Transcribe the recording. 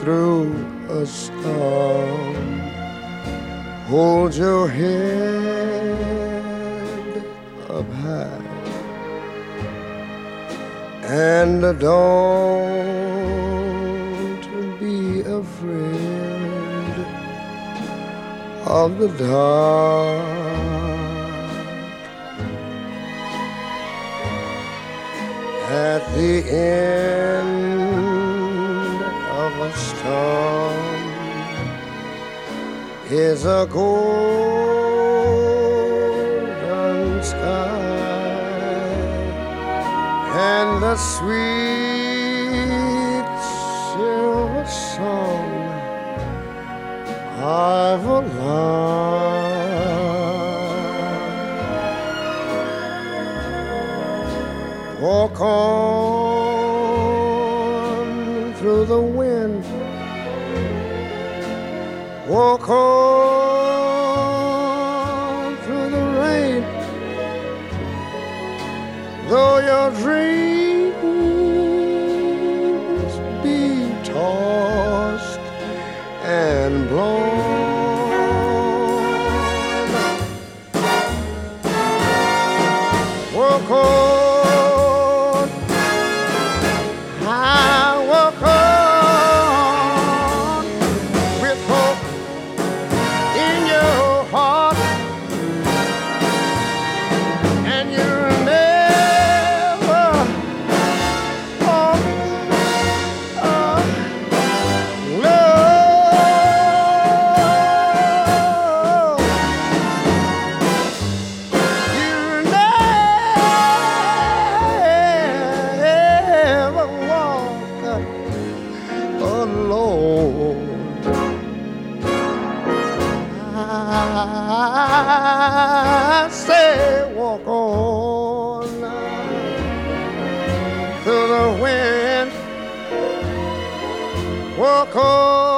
through a storm. Hold your head up high and don't be afraid of the dark. At the end of a storm is a golden sky and the sweet silver song of a lark. Walk on through the wind, walk on through the rain, though your dreams be tossed and blown. Walk on. I say walk on through the wind, walk on